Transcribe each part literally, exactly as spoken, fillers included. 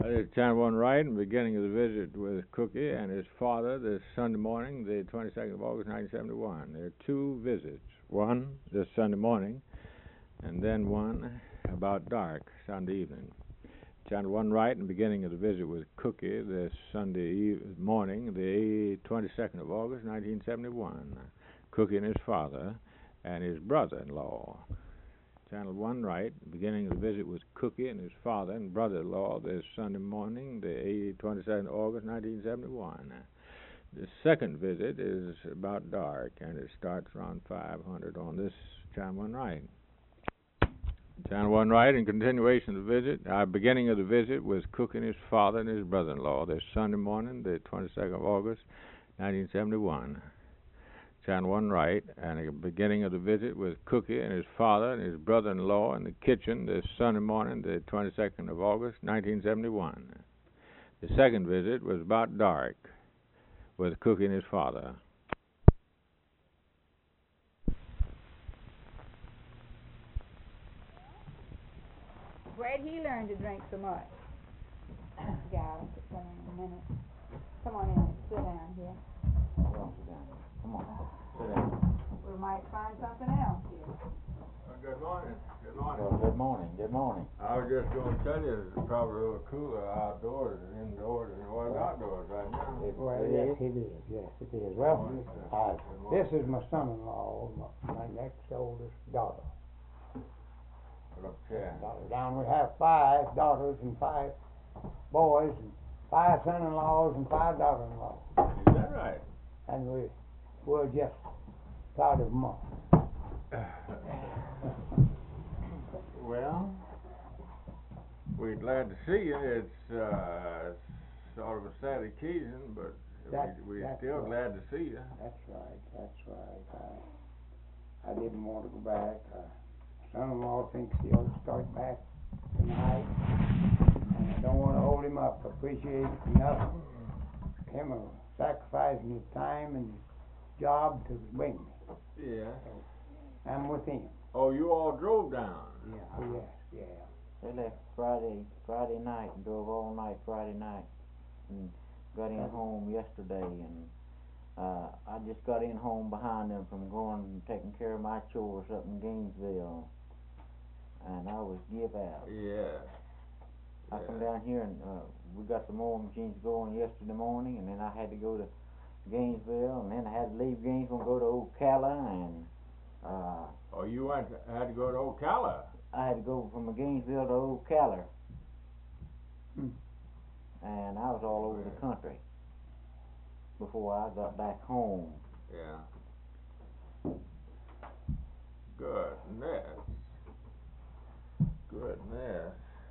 It's Channel One Right, and beginning of the visit with Cookie and his father this Sunday morning, the twenty-second of August, nineteen seventy-one. There are two visits. One this Sunday morning, and then one about dark Sunday evening. Channel One Right, and beginning of the visit with Cookie this Sunday eve- morning, the twenty-second of August, nineteen seventy-one. Cookie and his father and his brother-in-law. Channel One Right, beginning of the visit with Cookie and his father and brother-in-law this Sunday morning, the twenty-second of August, nineteen seventy-one. The second visit is about dark, and it starts around five hundred on this Channel One Right. Channel One Right, in continuation of the visit, uh, beginning of the visit with Cookie and his father and his brother-in-law this Sunday morning, the twenty-second of August, nineteen seventy-one. Channel One Right, and the beginning of the visit with Cookie and his father and his brother-in-law in the kitchen this Sunday morning, the twenty-second of August, nineteen seventy-one. The second visit was about dark with Cookie and his father. Where'd he learn to drink so much? Yeah, I'll sit down in a minute. Come on in and sit down here. Well, sit down. Come on, sit down. We might find something else here. Uh, good morning. Good morning. Well, good morning. Good morning. I was just going to tell you it's probably a little cooler outdoors than indoors than it was outdoors right now. It, Well, it yes, is. it is, yes, it is. Well, Good morning, sir. uh, Good morning. this is my son-in-law, my, my next oldest daughter. Okay. Daughter down, we have five daughters and five boys, and five son-in-laws and five daughter-in-laws. Is that right? And we, we're just proud of them all. Well, we're glad to see you. It's uh, sort of a sad occasion, but That- we, we're that's still right. glad to see you. That's right, that's right. I, I didn't want to go back. Uh, son-in-law thinks he ought to start back tonight, and I don't want to hold him up. I appreciate it enough. Him uh, sacrificing his time and his job to bring me. Yeah. I'm with him. Oh, you all drove down? Yeah. Oh, yes, yeah. They left Friday, Friday night and drove all night Friday night and got in home yesterday, and uh, I just got in home behind them from going and taking care of my chores up in Gainesville, and I was give out. Yeah. I come down here and uh, we got some more machines going yesterday morning, and then I had to go to Gainesville, and then I had to leave Gainesville and go to Ocala, and uh, Oh, you went had to go to Ocala. I had to go from Gainesville to Ocala, Hmm. and I was all over the country before I got back home. Yeah. Goodness. Goodness.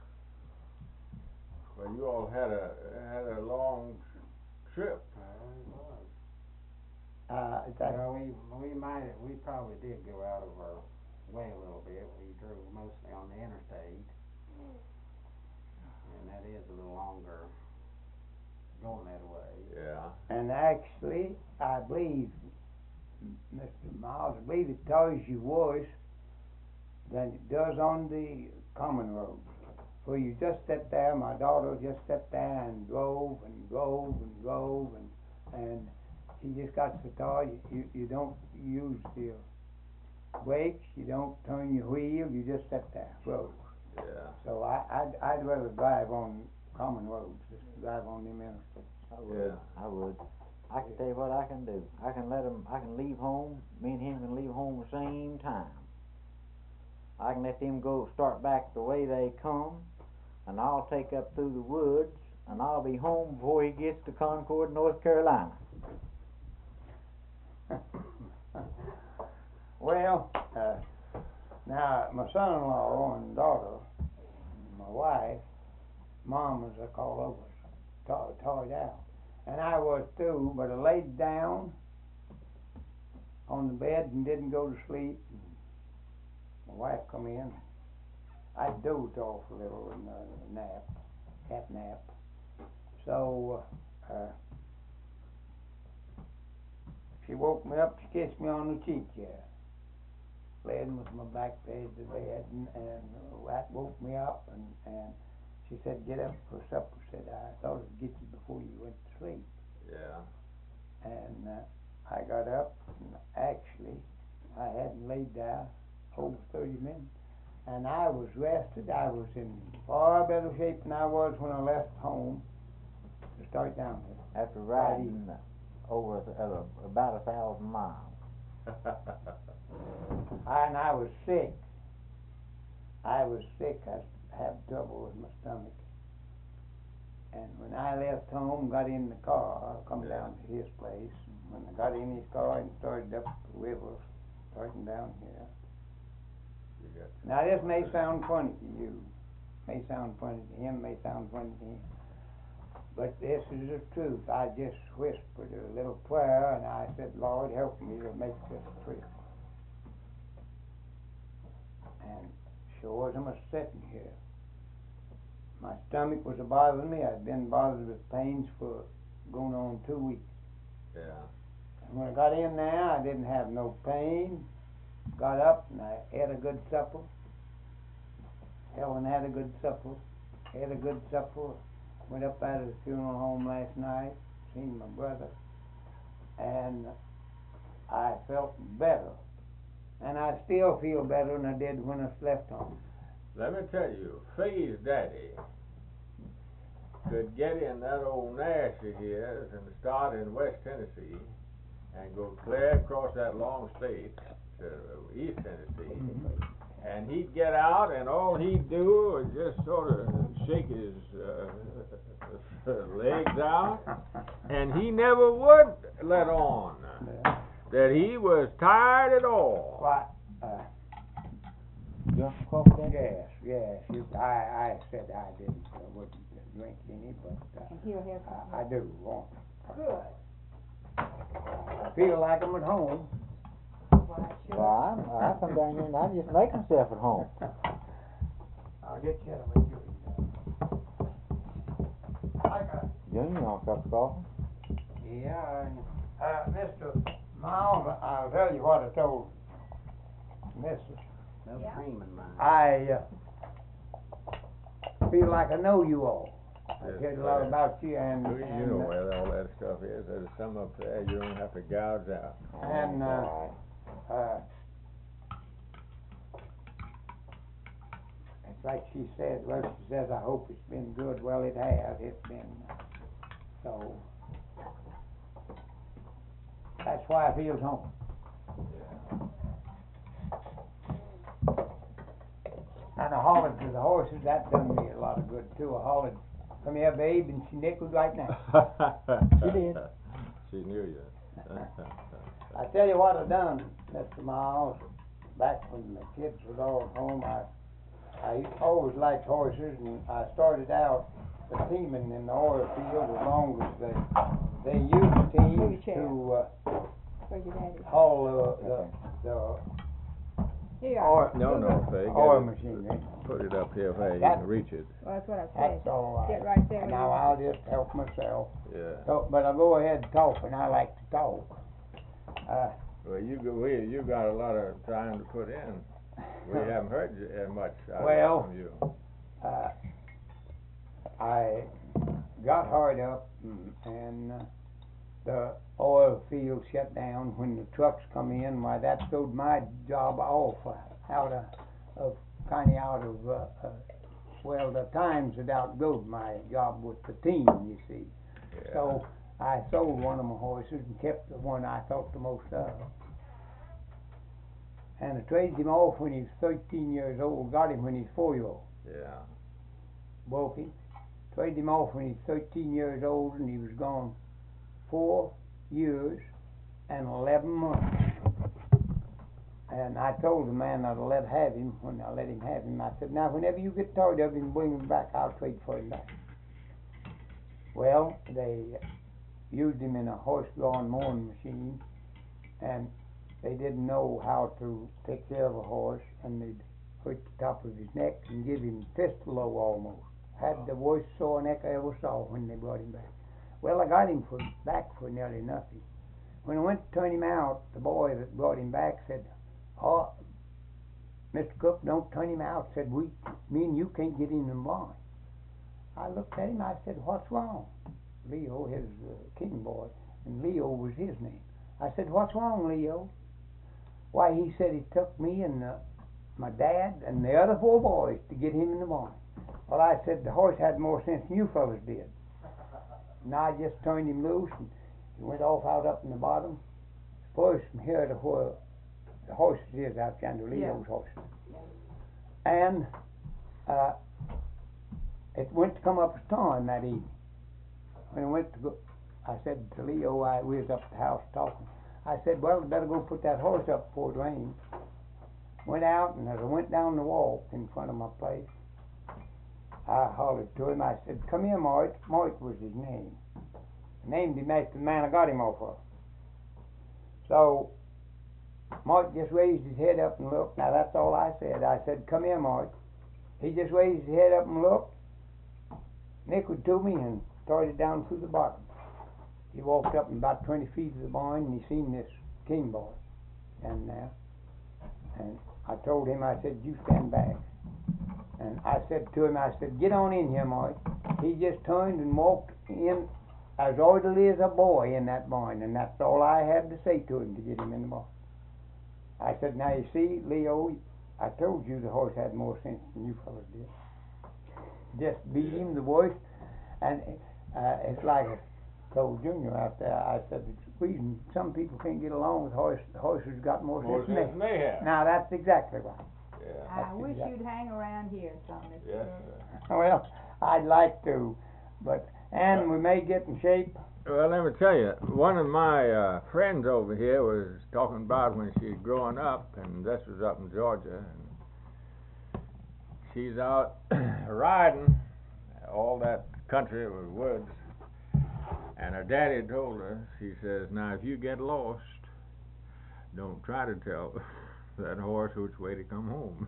Well, you all had a had a long trip. Uh, that, Well, we, we might, we probably did go out of our way a little bit. We drove mostly on the interstate. And that is a little longer going that way. Yeah. and actually, I believe, Mister Miles, I believe it tells you worse than it does on the common road. Where you just sit there, my daughter just sat there and drove and drove and drove, and, and she just got so tired, you, you, you don't use the brakes, you don't turn your wheel, you just sit there, road. Yeah. So I, I'd, I'd rather drive on common roads, just drive on them interstates. I would, Yeah. I would. I can tell you what I can do. I can let him, I can leave home, me and him can leave home the same time. I can let them go, start back the way they come, and I'll take up through the woods, and I'll be home before he gets to Concord, North Carolina. Well, uh, now my son-in-law and daughter, my wife, mom as I call her, was tired out, and I was too. But I laid down on the bed and didn't go to sleep. My wife come in. I dozed off a little in a nap, cat nap. So uh, she woke me up. She kissed me on the cheek. Yeah. Laying with my back to the bed, and, and that woke me up, and, and She said, get up for supper. Said, I thought it'd get you before you went to sleep. Yeah. And uh, I got up, and actually, I hadn't laid down over thirty minutes. And I was rested. I was in far better shape than I was when I left home to start down here. After riding over a, uh, about a thousand miles. I, and I was sick. I was sick. I had trouble with my stomach. And when I left home, got in the car, I come Yeah. down to his place. And when I got in his car and started up the river, starting down here. You got Now this may sound funny to you, may sound funny to him, may sound funny to him, but this is the truth. I just whispered a little prayer and I said, Lord, help me to make this trip. And sure as I'm a sitting here, my stomach was a bothering me. I'd been bothered with pains for going on two weeks. Yeah. And when I got in there, I didn't have no pain. Got up and I had a good supper. Helen had a good supper. Had a good supper. Went up out of the funeral home last night. Seen my brother. And I felt better. And I still feel better than I did when I left home. Let me tell you, Faye's daddy could get in that old Nash of his and start in West Tennessee and go clear across that long state to East Tennessee, and he'd get out and all he'd do was just sort of shake his uh, legs out, and he never would let on Yeah. that he was tired at all. What? Uh, You want some coffee, Dad? yes, yes. You, I, I said I didn't, I wouldn't drink any, but uh, And he'll have I, I do want. Good. I feel like I'm at home. Why, sure. Well, I, I come down here and I just make myself at home. I'll get you a drink. I got. Junior, you want a cup of coffee? Yeah, and, uh, Mister Miles, I'll tell you what I told Missus No Yeah. cream in mine. I uh, feel like I know you all. I Yes, tell you a lot sir. about you, and You, you and, know uh, where all that stuff is. There's some up there you don't have to gouge out. And, uh, All uh, it's like she said. Well, she says, I hope it's been good. Well, it has. It's been uh, so. That's why I feel home. And I hollered to the horses. That done me a lot of good too. I hollered, "Come here, babe," and she nickled right now. She did. She knew you. I tell you what I done, Mister Miles. Back when the kids was all at home, I I always liked horses, and I started out the teaming in the oil field as long as they they used teams Maybe chair. to uh, Where's your daddy? haul uh, the the Here you oil, are. No, no, Faye. get oil it- machinery. Put it up here where you That- can reach it. Well, that's what I said. That's all right. Get right there And where now you- I'll just help myself. Yeah. So, but I'll go ahead and talk, and I like to talk. Uh, Well, you go, we, you got a lot of time to put in. We haven't heard you, uh, much out Well, from you. uh, I got hard up, and, and uh, the oil field shut down. When the trucks come in, why that throwed my job off uh, out of, of kind of out of uh, uh, well, the times had outgrowed my job with the team, you see. Yeah. So I sold one of my horses and kept the one I thought the most of. And I traded him off when he was thirteen years old, got him when he was four years old. Yeah. Broke him. Traded him off when he was thirteen years old, and he was gone four years and eleven months. And I told the man I'd let have him when I let him have him. I said, now whenever you get tired of him, bring him back. I'll trade for him back. Well, they used him in a horse drawn mowing machine, and they didn't know how to take care of a horse, and they'd hurt the top of his neck and give him fistful almost. Had the worst sore neck I ever saw when they brought him back. Well, I got him for back for nearly nothing. When I went to turn him out, the boy that brought him back said, "Oh, Mister Cook, don't turn him out." Said, "We, me and you can't get him in the barn." I looked at him, I said, what's wrong? Leo, his uh, king boy, and Leo was his name. I said, what's wrong, Leo? Why, he said it took me and uh, my dad and the other four boys to get him in the barn. Well, I said, the horse had more sense than you fellas did. And I just turned him loose, and he went off out up in the bottom. First from here to where the horses is out yonder, Leo's Yeah. horses. And uh, it went to come up a storm that evening. When it went to go, I said to Leo, I, we was up at the house talking. I said, well, we better go put that horse up before it rains. Went out, and as I went down the walk in front of my place, I hollered to him. I said, come here, Mort. Mort was his name. Named him after the man I got him off of. So, Mort just raised his head up and looked. Now, that's all I said. I said, come here, Mort. He just raised his head up and looked, nickered to me, and started down through the bottom. He walked up about twenty feet of the barn, and he seen this king boy standing there. And I told him, I said, you stand back. And I said to him, I said, get on in here, Mort. He just turned and walked in as orderly as a boy in that barn, and that's all I had to say to him to get him in the barn. I said, now you see, Leo, I told you the horse had more sense than you fellas did. Just beat him the worst, and uh, it's like I told Junior out there, I said, the reason some people can't get along with horse, the horses got more, More sense sense than than they have. Now that's exactly right. Yeah. I That's wish exactly- you'd hang around here some, Mister Yes, Shirley. sir. Well, I'd like to, but, and we may get in shape. Well, let me tell you, one of my uh, friends over here was talking about when she's growing up, and this was up in Georgia, and she's out riding all that country with woods, and her daddy told her, he says, now if you get lost, don't try to tell that horse which way to come home.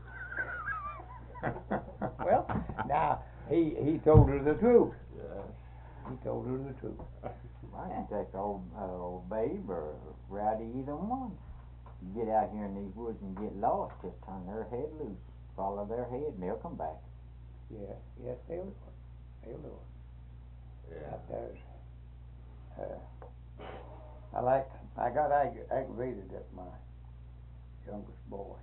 Well, now, he, he told her the truth. Yes. He told her the truth. I can take old, uh, old Babe or Rowdy, either one. You get out here in these woods and get lost, just turn their head loose, follow their head, and they'll come back. Yes, yes, they'll do it. They'll do it. Yeah. That does. Uh, I like, I got ag- aggravated at my youngest boy.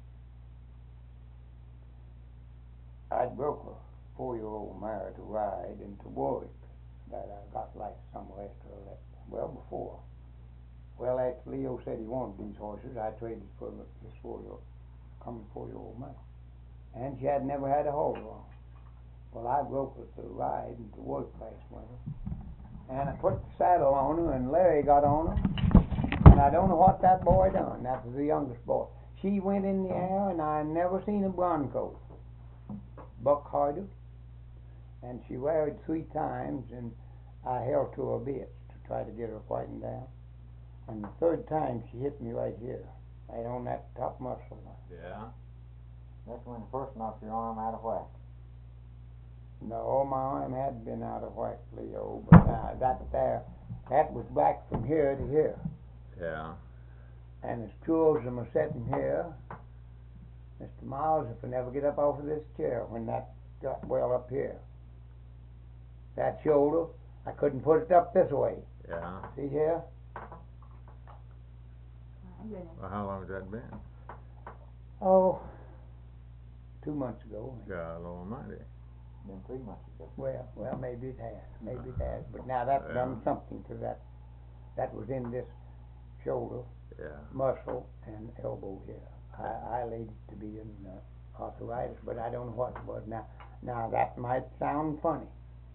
I broke a four-year-old mare to ride and to work that I got like somewhere after I left, well before. Well, after Leo said he wanted these horses, I traded for this four-year-old, coming four-year-old mare. And she had never had a halter on. Well, I broke her to ride and to work last winter. And I put the saddle on her, and Larry got on her. And I don't know what that boy done. That was the youngest boy. She went in the air, and I never seen a bronco buck harder. And she worried three times, and I held to her bits to try to get her quietened down. And the third time, she hit me right here, right on that top muscle line. Yeah. That's when the first knocked your arm out of whack. No, my arm had been out of whack, Leo, but uh, that there, that was back from here to here. Yeah. And as true as I'm sitting here, Mister Miles, if I never get up off of this chair when that got well up here, that shoulder, I couldn't put it up this way. Yeah. See here? My goodness. Well, how long has that been? Oh, two months ago. God almighty. Been three months ago. Well, well, maybe it has, maybe it has. But now that's done Yeah. something to that. That was in this shoulder, Yeah. muscle, and elbow here. I, I laid it to be in uh, arthritis, but I don't know what it was. Now, now that might sound funny.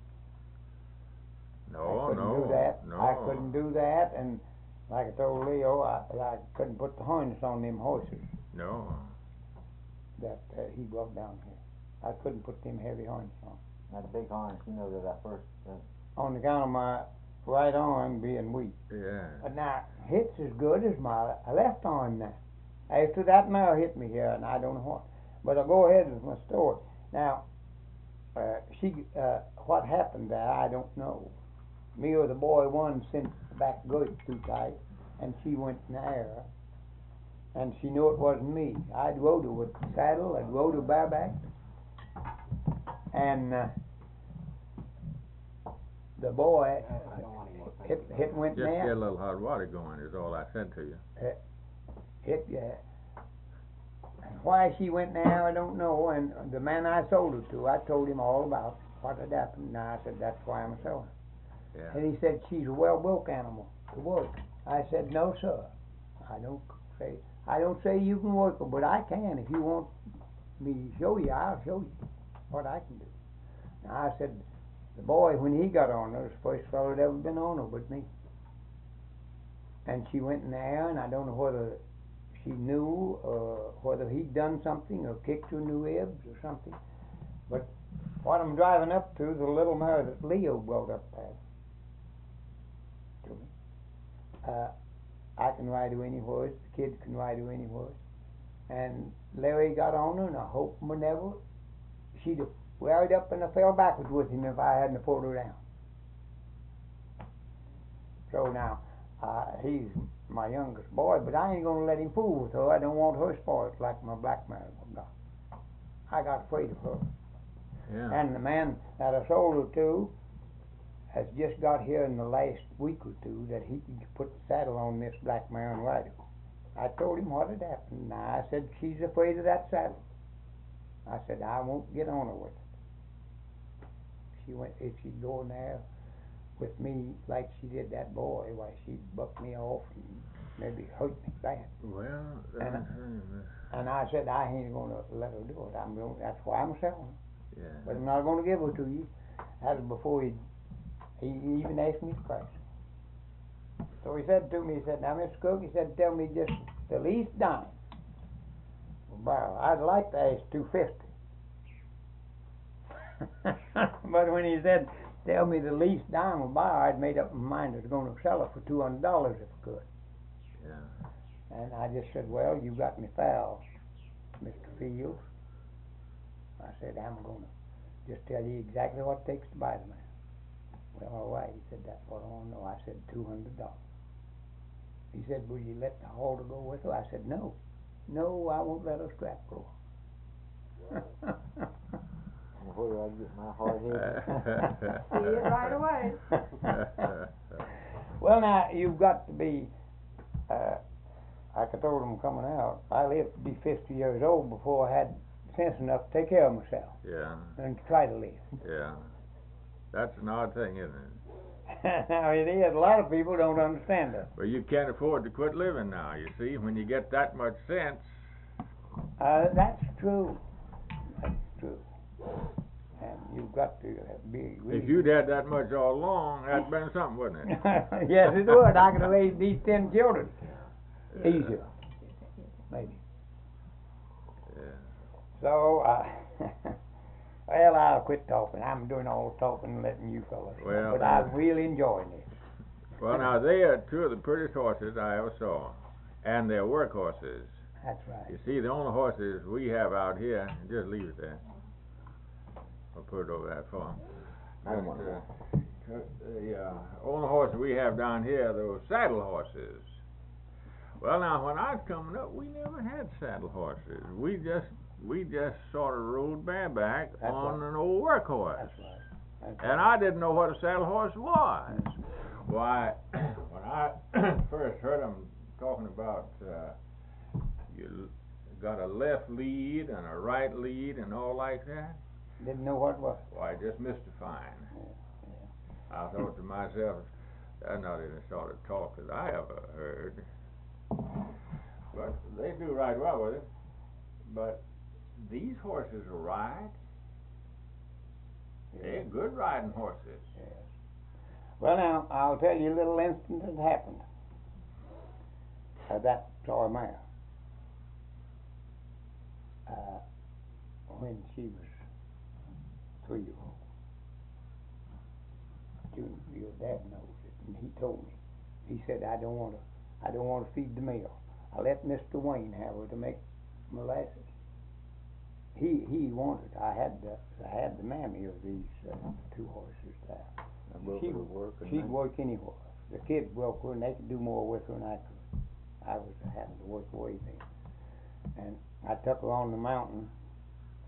No, I couldn't no, do that. no. I couldn't do that, and like I told Leo, I, I couldn't put the harness on them horses No. that uh, he brought down here. I couldn't put them heavy harness on. That big harness, you know, that I first, uh, On account of my right arm being weak. Yeah. But now, hits as good as my left arm now. After that mare hit me here, and I don't know what. But I'll go ahead with my story. Now, uh, she, uh, what happened there, I don't know. Me or the boy one sent the back girth too tight, and she went in the air. And she knew it wasn't me. I'd rode her with the saddle, I'd rode her bareback. And uh, the boy, That's going in the it, it went Just get a there, little hot water going is all I said to you. it, yeah. And why she went there, I don't know, and the man I sold her to, I told him all about what had happened, and I said, that's why I'm selling her. Yeah. And he said, she's a well-built animal to work. I said, no, sir. I don't say, I don't say you can work her, but I can. If you want me to show you, I'll show you what I can do. Now, I said, the boy, when he got on her, was the first fellow that ever been on her but me. And she went in there, and I don't know whether she knew, or whether he'd done something, or kicked her new ribs or something. But what I'm driving up to is a little mare that Leo brought up there to me. Uh, I can ride her anywhere, the kids can ride her anywhere. And Larry got on her, and I hope whenever she'd have rallied up and I fell backwards with him if I hadn't pulled her down. So now, uh, he's my youngest boy, but I ain't gonna let him fool with her. I don't want her spoiled like my black mare got. I got afraid of her. Yeah. And the man that I sold her to has just got here in the last week or two that he could put the saddle on this black mare and ride her. I told him what had happened. Now I said, she's afraid of that saddle. I said, I won't get on her with it. She went, if she'd go in there with me like she did that boy, why she'd buck me off and maybe hurt me bad. Well, And, that's, and I said, I ain't gonna let her do it. I'm gonna, that's why I'm selling her. yeah. But I'm not gonna give her to you. That was before he, he even asked me the price. So he said to me, he said, now Mister Cook, he said, tell me just the least dime. Well, I'd like to ask two fifty. But when he said, tell me the least dime of buyer, I'd made up my mind I was gonna sell her for two hundred dollars if I could. Yeah. And I just said, well, you got me foul, Mister Fields. I said, I'm gonna just tell you exactly what it takes to buy the man. Well, all right, he said, that's what I want to know. I said, two hundred dollars. He said, will you let the halter go with her? I said, no. No, I won't let her strap go. Where do I get my hard head? See it right away. Well, now, you've got to be, uh, like I told them coming out, I lived to be fifty years old before I had sense enough to take care of myself Yeah. and to try to live. Yeah. That's an odd thing, isn't it? Now, it is. A lot of people don't understand that. Well, you can't afford to quit living now, you see. When you get that much sense. Uh, that's true. That's true. And you've got to be really... If you'd had that much all along, that'd been something, wouldn't it? Yes, it would. I could have raised these ten children Yeah. easier, maybe. Yeah. So, uh, well, I'll quit talking. I'm doing all the talking and letting you fellas. Well, but now- I'm really enjoying this. Well, now, they are two of the prettiest horses I ever saw. And they're work horses. That's right. You see, the only horses we have out here, just leave it there. I'll put it over that for 'em. I don't want But, uh, The uh, only horses we have down here are those saddle horses. Well, now, when I was coming up, we never had saddle horses. We just we just sort of rode bareback That's on right. an old work horse. That's right. That's And I didn't know what a saddle horse was. Why, when I first heard them talking about uh, you got a left lead and a right lead and all like that, Didn't know what it was. why, just mystifying. I thought to myself, that's not any sort of talk that I ever heard. But they do ride well with it. But these horses will ride. They're good riding horses. Yes. Well, now, I'll tell you a little incident that happened. Uh, that toy mare. Uh, when she was three years old. Junior, your dad knows it, and he told me. He said, I don't want to, I don't want to feed the meal. I let Mister Wayne have her to make molasses. He he wanted. I had the I had the mammy of these uh, two horses there. I broke She her to work. and She'd I- work anywhere. The kids broke her, and they could do more with her than I could. I was having to work away then. And I took her on the mountain,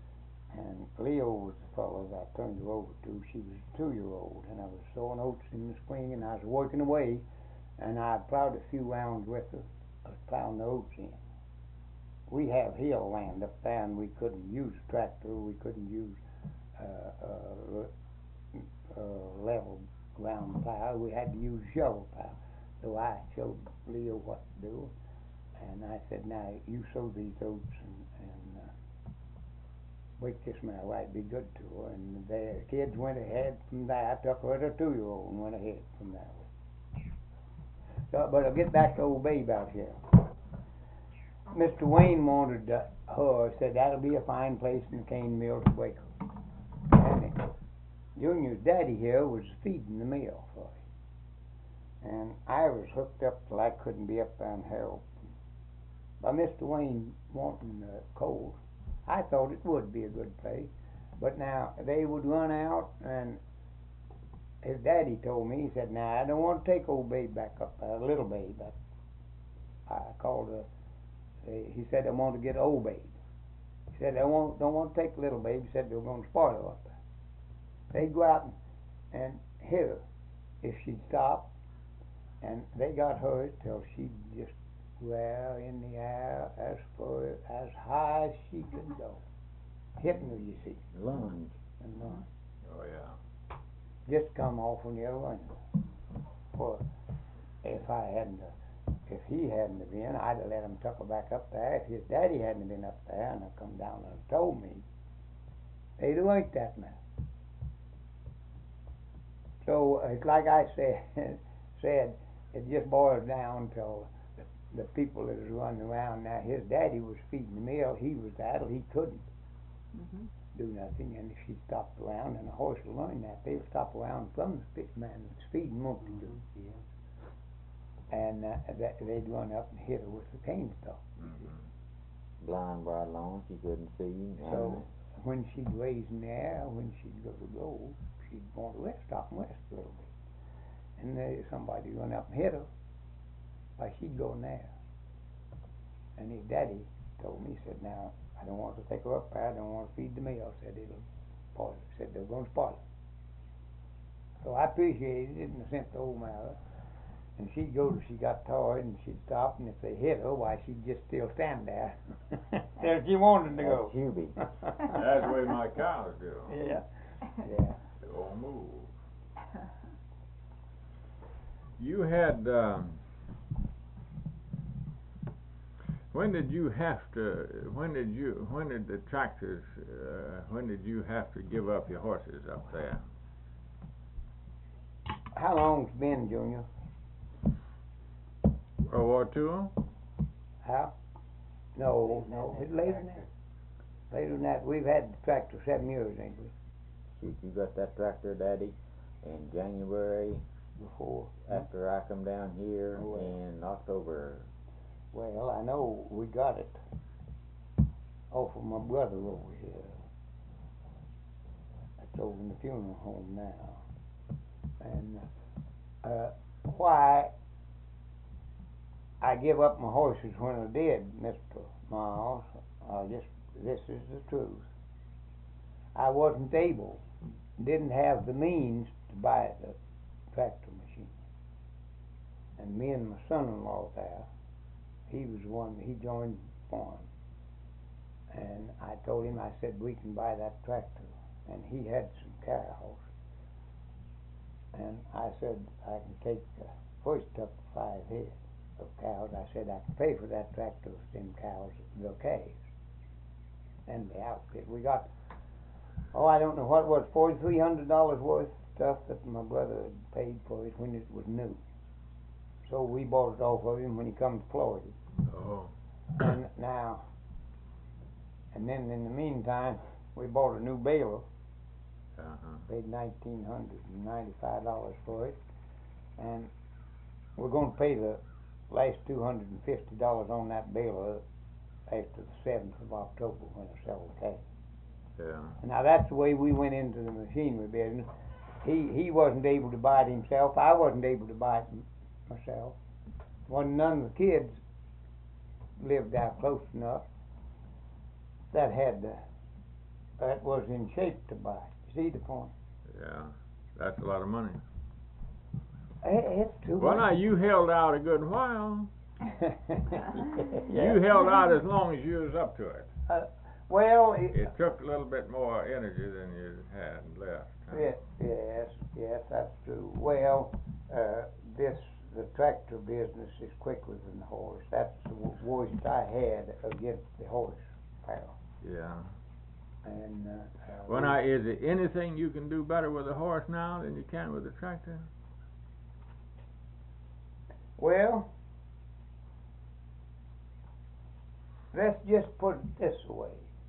And Leo was the fellow that I turned her over to. She was a two-year-old, and I was sowing oats in the spring, and I was working away, and I plowed a few rounds with her. I was plowing the oats in. We have hill land up there, and we couldn't use a tractor. We couldn't use uh, uh, uh, level ground plow. We had to use shovel plow. So I showed Leo what to do, and I said, "Now you sow these oats and, and uh, wake this mare right, be good to her." And the kids went ahead from there. I took her to a two-year-old and went ahead from there. So, but I'll get back to old Babe out here. Mister Wayne wanted uh, her, said that'll be a fine place in the cane mill to wake her. And uh, Junior's daddy here was feeding the mill for him. And I was hooked up till I couldn't be up there and help. By Mister Wayne wanting uh, coal, I thought it would be a good place. But now they would run out, and his daddy told me, he said, "Now I don't want to take old Babe back up there, little Babe." I, I called her. He said, "I want to get old Babe." He said, "I won't, don't want to take little Babe." He said, "They're going to spoil her up there." They'd go out and, and hit her if she'd stop. And they got her till she'd just, well, in the air as far as high as she could go. Hitting her, you see. Lunge. And lunge. Oh, yeah. Just come off when you're running. Well, if I hadn't, uh, if he hadn't have been, I'd have let him tuck her back up there. If his daddy hadn't been up there and have come down and told me, they'd have worked that man. So it's like I said, said, it just boils down till the, the people that was running around. Now his daddy was feeding the mill. He was idle. He couldn't Mhm. do nothing. And if she stopped around, and a horse will learn that, they'll stop around from the spit man that's feeding, won't they do? Yeah. And uh, that, they'd run up and hit her with the cane stalk. Mm-hmm. Blind right along, she couldn't see. So when she'd raise in the air, when she'd go to go, she'd want to rest, stop and rest a little bit. And there somebody run up and hit her. Why, she'd go in there. And his daddy told me, he said, "Now, I don't want to take her up there. I don't want to feed the mill." Said it'll spoil it. Said they're going to spoil it. So I appreciated it and I sent the old mare. And she'd go till she got tired and she'd stop, and if they hit her, why, she'd just still stand there. There she wanted to go. That's Hubie. That's the way my cows do. Yeah. Yeah. They won't move. You had, um, when did you have to, when did you, when did the tractors, uh, when did you have to give up your horses up there? How long's it been, Junior? World War Two? How? No, no, it's later than that. Later than that. We've had the tractor seven years, ain't we? Shoot, you got that tractor, Daddy, in January Before. after I come down here Oh, well. in October. Well, I know we got it off of my brother over here. That's over in the funeral home now. And uh, why I give up my horses when I did, Mister Miles, uh, just this is the truth. I wasn't able, didn't have the means to buy the tractor machine. And me and my son-in-law there, he was one, he joined the farm. And I told him, I said, we can buy that tractor. And he had some cows. And I said, I can take, uh, first took five head of cows. I said, I can pay for that tractor with them cows, the calves. And the outfit. We got, oh, I don't know what it was, forty-three hundred dollars worth of stuff that my brother had paid for it when it was new. So we bought it off of him when he come to Florida. Oh. And now, and then in the meantime, we bought a new baler. Uh-huh. Paid nineteen hundred and ninety-five dollars for it, and we're going to pay the last two hundred and fifty dollars on that baler after the seventh of October when I sell the calf. Yeah. Now that's the way we went into the machinery business. He he wasn't able to buy it himself. I wasn't able to buy it m- myself. When none of the kids lived out close enough that had the that was in shape to buy. You see the point? Yeah, that's a lot of money. Eh, It's too Well, now, much. you held out a good while. Yeah. You held out as long as you was up to it. Well, it, It took a little bit more energy than you had left. huh? yeah, yes, yes, that's true. Well, uh, this, the tractor business is quicker than the horse. That's the w- worst I had against the horse power. Yeah. And, uh, uh, Well, we- now, is there anything you can do better with a horse now than you can with a tractor? Well, let's just put it this way.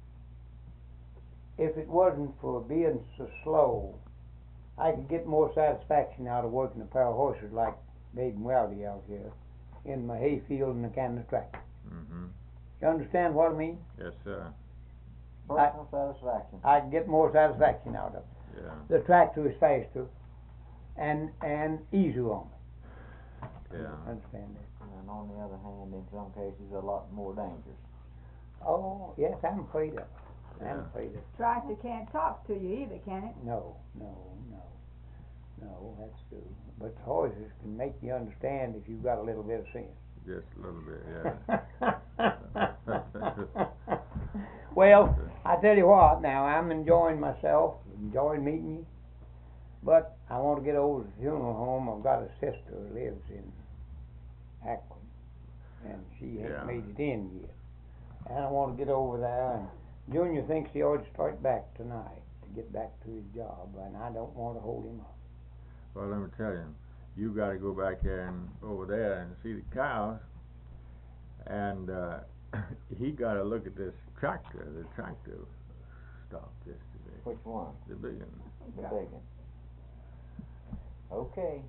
If it wasn't for being so slow, I could get more satisfaction out of working a pair of horses like Babe and Rowdy out here in my hayfield and the kind of tractor. Mm-hmm. You understand what I mean? Yes, sir. Personal satisfaction. I could get more satisfaction out of it. Yeah. The tractor is faster and and easier on me. Yeah. Understand that? And on the other hand, in some cases, a lot more dangerous. Oh, yes, I'm afraid of it. I'm Yeah. afraid of it. Tractor can't talk to you either, can it? No, no, no, no, that's true. But the horses can make you understand if you've got a little bit of sense. Just a little bit, yeah. Well, I tell you what, now, I'm enjoying myself, enjoying meeting you, but I want to get over to the funeral home. I've got a sister who lives in Akron, and she Yeah. ain't made it in yet. And I want to get over there, and Junior thinks he ought to start back tonight to get back to his job, and I don't want to hold him up. Well, let me tell you, you gotta go back there and over there and see the cows, and uh, he gotta look at this tractor. The tractor stopped yesterday. Which one? The big one. The big one. Okay.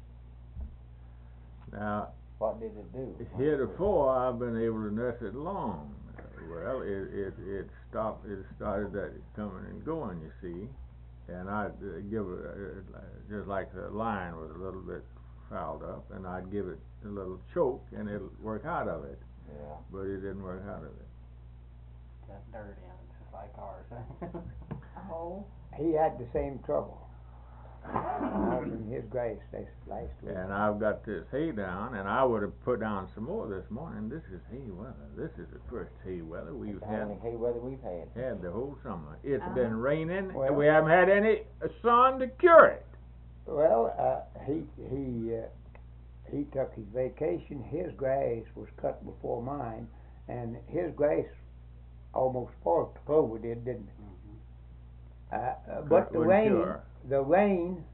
Now, What did it do? heretofore, I've been able to nurse it long. Well, it it it stopped. It started that coming and going. You see, and I'd uh, give it uh, just like the line was a little bit fouled up, and I'd give it a little choke, and it'll work out of it. Yeah. But it didn't work out of it. Got dirt in it, just like ours. Oh. He had the same trouble. I was in his grace this last week. And I've got this hay down, and I would have put down some more this morning. This is hay weather. This is the first hay weather we've That's the only had hay weather we've had. had the whole summer. It's Uh-huh. been raining, Well- and we haven't had any uh, sun to cure it. Well, uh, he he uh, he took his vacation. His grass was cut before mine, and his grass almost spoiled the clover did, didn't it? Mhm. Uh, uh, Cut but the wouldn't rain, cure. the rain,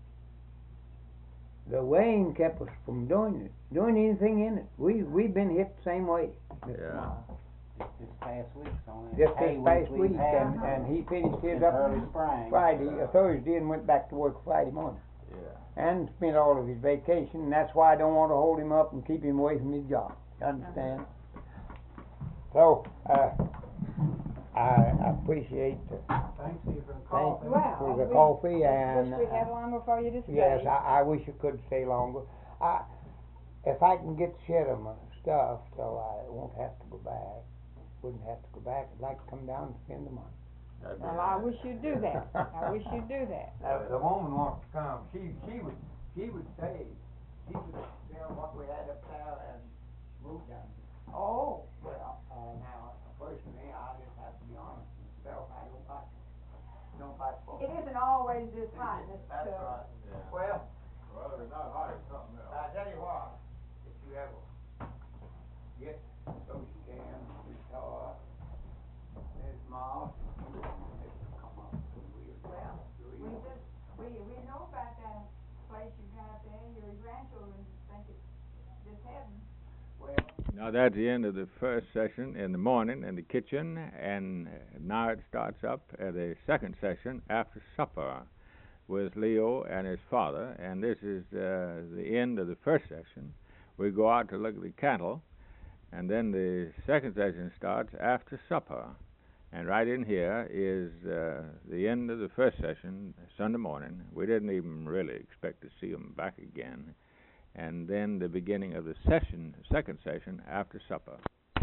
the rain kept us from doing it, doing anything in it. We we've been hit the same way. Mister Yeah. Miles. Just this past week's only Just hay this past week week, we've had and, and he finished his since up early spring. Friday, uh, Thursday, and went back to work Friday morning. Yeah. And spent all of his vacation, and that's why I don't want to hold him up and keep him away from his job. You understand? So, uh, I appreciate the Thanks to you for the thank call. you Well, for the we coffee, and Wish we had uh, longer for you to stay. yes, I, I wish I could stay longer. I, if I can get shed of my stuff, so I won't have to go back, wouldn't have to go back. I'd like to come down and spend the money. That'd be Well, I nice. wish you'd do that. I wish you'd do that. Uh, the woman wants to come. She she would she would say she would tell what we had up there and move down. Oh. Well, uh, now personally, I just have to be honest with myself. I don't like don't like. It isn't always this hot, Mister That's Chuck. right. Yeah. Well, Well, if it's not hot, it's something else. I tell you what, if you ever get so you can retire, Miss Moss, come up to me. Well, we just, we, we know about that place you got there. Your grandchildren think it's just heaven. Well, Now that's the end of the first session in the morning in the kitchen, and now it starts up at the second session after supper with Leo and his father, and this is uh, the end of the first session. We go out to look at the cattle, and then the second session starts after supper. And right in here is uh, the end of the first session, Sunday morning. We didn't even really expect to see them back again. And then the beginning of the session, second session, after supper.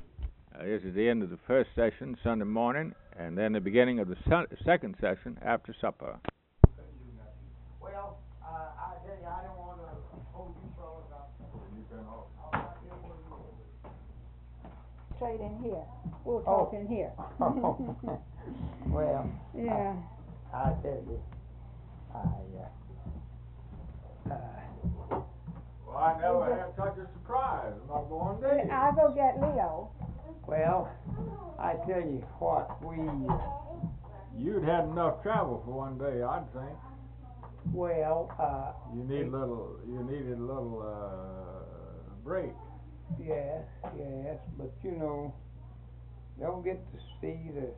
Uh, this is the end of the first session, Sunday morning, and then the beginning of the su- second session after supper. Well, uh, I tell you, I don't want to hold you fellas up. Straight in here. We'll Oh. talk in here. Well, Yeah. I tell you, I, uh, uh, Well, I never had such a surprise. I'm going there. I'll go get Leo. well, I tell you what, we, uh, You'd had enough travel for one day, I'd think. well, uh, You need a little. You needed a little uh, break. yes, yes, but you know, don't get to see the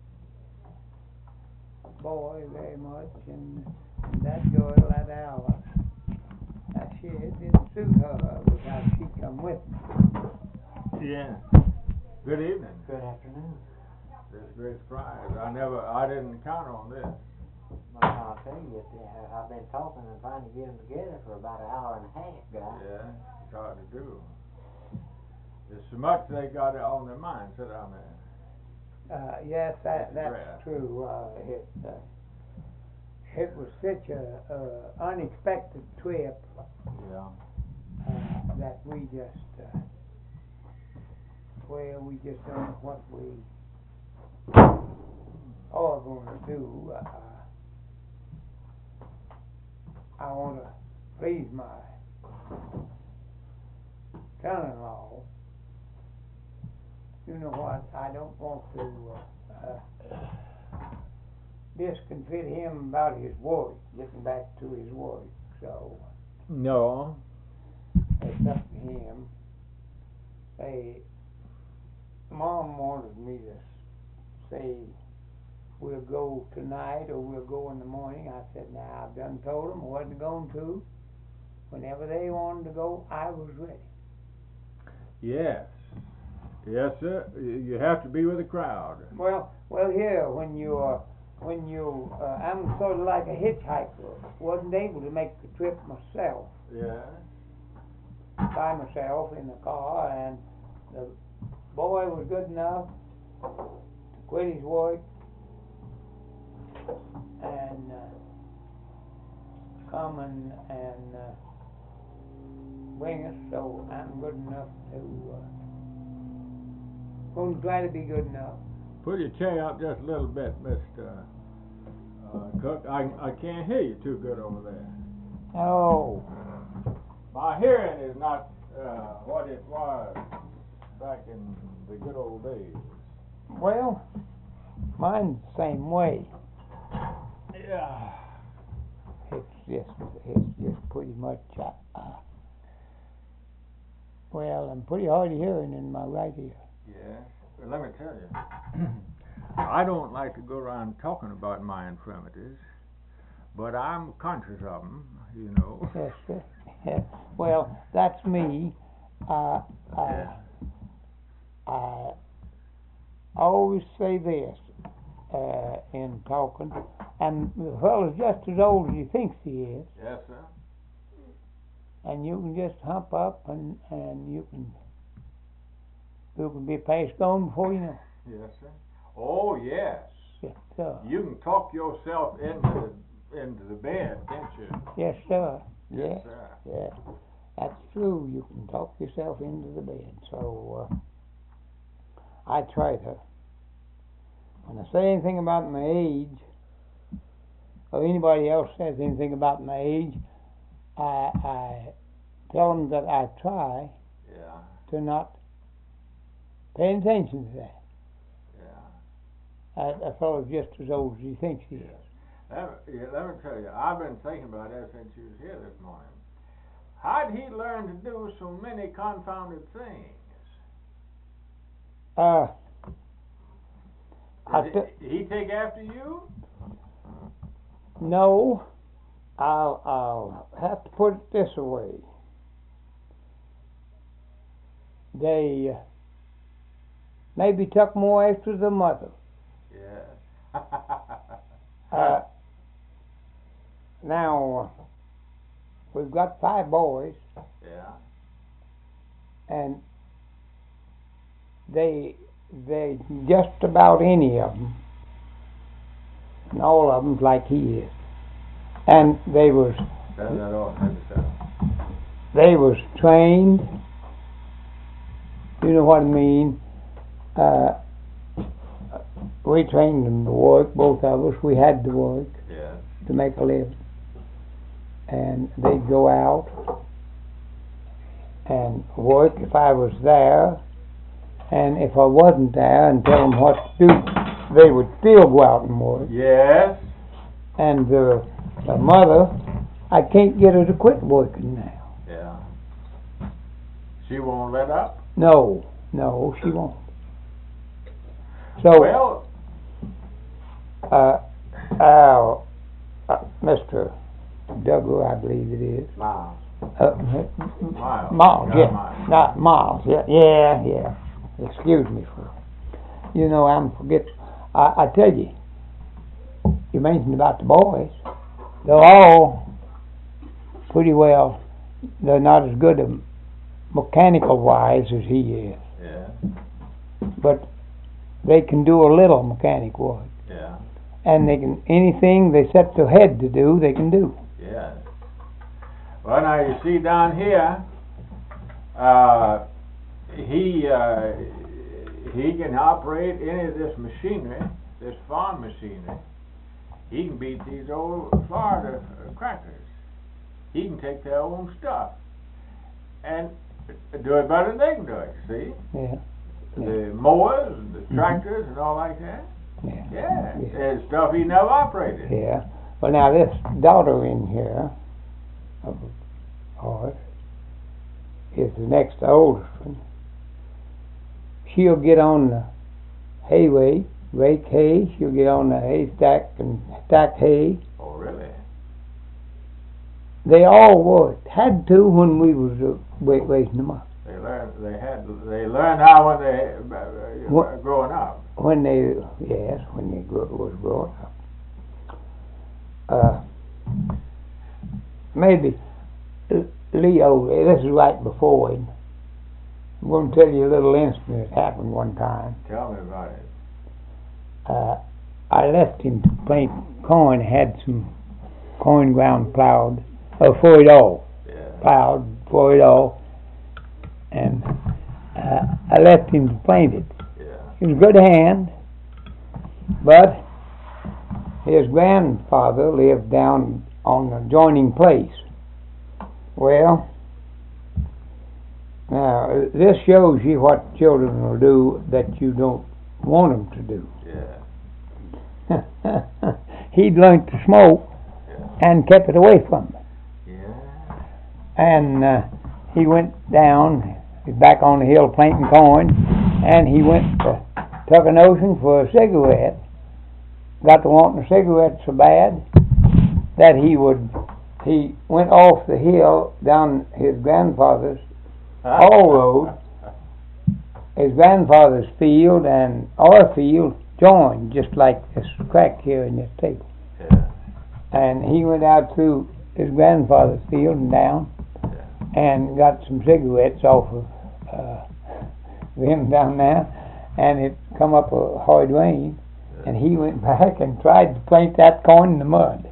boy very much, and that girl, that Alice, that she, it didn't suit her without she come with me. Yeah. Good evening. Good afternoon. This is a great surprise. I never. I didn't count on this. Well, I'll tell you, uh, I've been talking and trying to get them together for about an hour and a half, guys. Yeah. It's hard to do. There's so much they got on their mind. Sit down there. Uh, yes, that, That's that's rare. true, uh, it, uh, it was such a, uh, unexpected trip, Yeah. uh, that we just, uh, well, we just don't know what we are gonna do. Uh, I wanna please my son-in-law. You know what, I don't want to, uh, uh, discomfit him about his work, getting back to his work, so No. it's up to him. They, Mom wanted me to say, we'll go tonight or we'll go in the morning. I said, now, I've done told them I wasn't going to. Whenever they wanted to go, I was ready. Yes. Yes, sir. You you have to be with the crowd. Well, well, here, when you, uh, when you, uh, I'm sort of like a hitchhiker. Wasn't able to make the trip myself, Yeah. by myself in the car, and the boy was good enough to quit his work and uh, come and, and uh, bring us, so I'm good enough to, uh, going to try to be good enough. Pull your chair up just a little bit, Mister Uh, Cook. I I can't hear you too good over there. Oh, My hearing is not uh, what it was back in the good old days. well, mine's the same way. Yeah. It's just, it's just pretty much, uh, uh, well, I'm pretty hard of hearing in my right ear. Yeah. Well, let me tell you, I don't like to go around talking about my infirmities, but I'm conscious of them, you know. Yes, sir. Well, that's me. Uh, uh, I always say this uh, in talking, and the fellow's just as old as he thinks he is, Yes, sir. and you can just hump up and, and you can you can be passed on before you know. Yes, sir. Oh, yes. Yes, sir. You can talk yourself into the, into the bed, can't you? Yes, sir. Yes, Yes, sir. yeah. That's true. You can talk yourself into the bed. So uh, I try to. When I say anything about my age, or anybody else says anything about my age, I, I tell them that I try Yeah, to not pay attention to that. yeah. A, a fellow's just as old as he thinks he is. Let me, yeah, let me tell you, I've been thinking about that since you was here this morning. How'd he learn to do so many confounded things? Uh, I Did t- he, he take after you? no, I'll, I'll have to put it this way. They uh, maybe took more after the mother. Yeah. Uh, now, uh, we've got five boys, yeah. and they, they just about any of them, and all of them's like he is. And they was, That's not all, that's they was trained, you know what I mean, uh, we trained them to work, both of us, we had to work yeah. to make a living. And they'd go out and work if I was there, and if I wasn't there and tell them what to do, they would still go out and work. Yes. And the, the mother, I can't get her to quit working now. Yeah. She won't let up? No, no, she won't. So, Well, uh, uh, uh, Mister Douglas, I believe it is. Miles. Uh, Miles. Miles, Not yeah, Miles. not Miles, yeah, yeah, yeah. Excuse me for, you know, I'm forget. I, I tell you, you mentioned about the boys. They're all pretty well. They're not as good a mechanical wise as he is, Yeah, but they can do a little mechanic work, yeah, and they can anything they set their head to do, they can do. yeah. Well, now you see down here, uh, he, uh, he can operate any of this machinery, this farm machinery. He can beat these old Florida crackers. He can take their own stuff and do it better than they can do it, see? Yeah, The mowers and the tractors and all like that. yeah, Yeah, Yeah. there's stuff he never operated. yeah. Well, now this daughter in here of ours is the next oldest one. She'll get on the hayway, rake hay. She'll get on the haystack and stack hay. Oh, really? They all worked. Had to when we was uh, wa- raising them up. They learned. They had. They learned how when they uh, uh, What- growing up. When they, yes, when they grew, was growing up. Uh, maybe L- Leo. This is right before him. I'm going to tell you a little incident that happened one time. Tell me about it. Uh, I left him to plant corn. Had some corn ground plowed, or for it all, Yeah. plowed for it all, and uh, I left him to plant it. Yeah. He was a good hand, but his grandfather lived down on the adjoining place. Well, now this shows you what children will do that you don't want them to do. Yeah. He'd learned to smoke Yeah. and kept it away from me. Yeah. And uh, he went down, he's back on the hill planting corn, and he went to Tucking Ocean for a cigarette. Got to wanting a cigarette so bad that he would, he went off the hill down his grandfather's all road. His grandfather's field and our field joined, just like this crack here in this table. Yeah. And he went out through his grandfather's field and down, and got some cigarettes off of uh, them down there, and it come up a hard rain, and he went back and tried to plant that corn in the mud.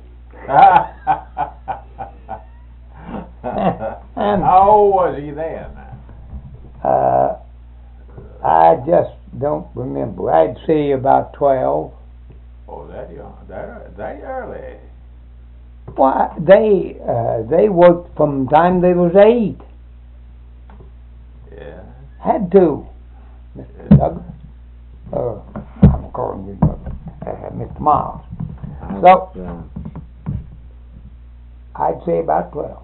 And- How old was he then? Uh, I just don't remember. I'd say about twelve. Oh, that young, that that early. Why, they uh, they worked from the time they was eight. Yeah. Had to, Mister Douglas. Uh, I'm calling you Douglas. Uh, Mister Miles. I So- was, I'd say about twelve.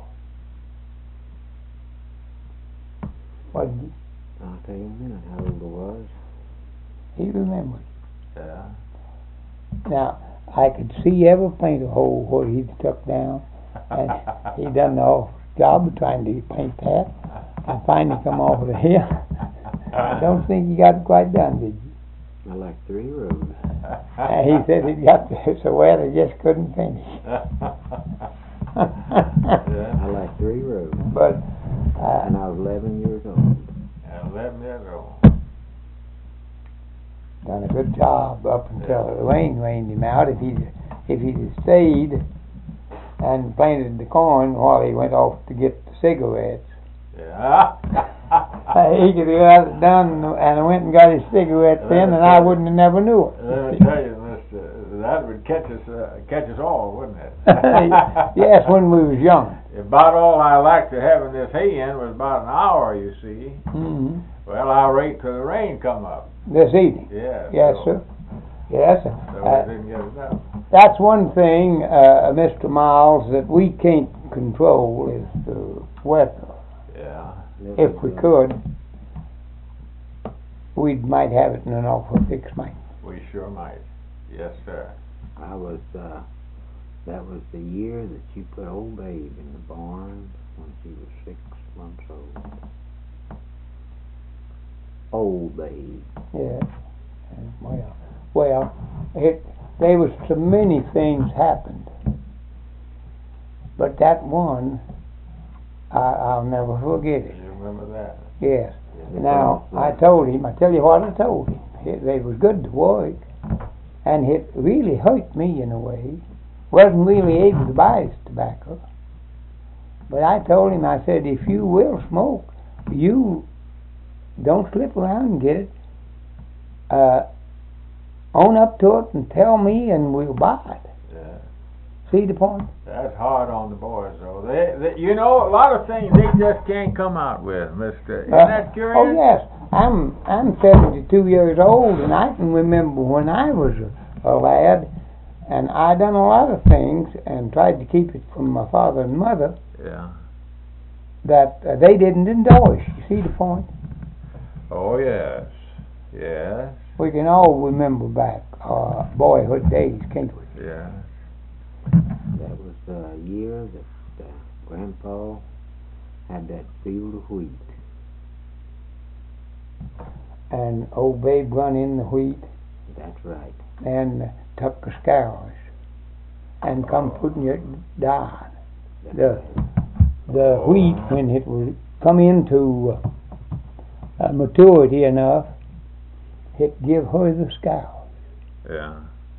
What did you, uh, I'll tell you in a minute how old I was. he remembered. Yeah. Now, I could see every paint hole where he'd stuck down, and he done the awful job of trying to paint that. I finally come off of the hill. I don't think he got it quite done, did you? I like three rows. And he said he got so wet he just couldn't finish. I like three rows. But uh, And I was eleven years old. Eleven years old. done a good job up until the rain rained him out. If he'd, if he'd have stayed and planted the corn while he went off to get the cigarettes, Yeah. uh, he could have got it done and went and got his cigarettes in, and I wouldn't have never knew it. Let me tell you, Mister, that would catch us, uh, catch us all, wouldn't it? Yes, when we was young. About all I liked to having this hay in was about an hour, you see. Mm-hmm. Well, I'll wait till the rain come up. This evening. Yeah. Yes, so, sir. Yes, sir. So Uh, we didn't get it done. That's one thing, uh, Mister Miles, that we can't control is the weather. Yeah. If we could, we might have it in an awful fix, might. We sure might. Yes, sir. I was, uh, that was the year that you put old Babe in the barn when she was six months old. Old Babe. Yeah. And Well, well, it, there was so many things happened. But that one, I, I'll never forget it. You remember that? Yes. Yeah, Now, that I was, told him, I tell you what I told him. It, they was good to work, and it really hurt me in a way. Wasn't really able to buy his tobacco. But I told him, I said, if you will smoke, you don't slip around and get it. Uh, own up to it and tell me, and we'll buy it. Yeah. See the point? That's hard on the boys, though. They, they, you know, a lot of things they just can't come out with, Mister Isn't Uh, that curious? Oh yes, I'm I'm seventy-two years old, and I can remember when I was a, a lad, and I done a lot of things and tried to keep it from my father and mother Yeah. that uh, they didn't endorse. You see the point? Oh yes. Yes. We can all remember back uh, boyhood days, can't we? Yeah. that was the year that uh, Grandpa had that field of wheat. And old Babe run in the wheat That's right. and uh, took the scours and come putting it down. That's The right. the wheat, when it was come into uh, uh, maturity enough, it give her the scours. Yeah.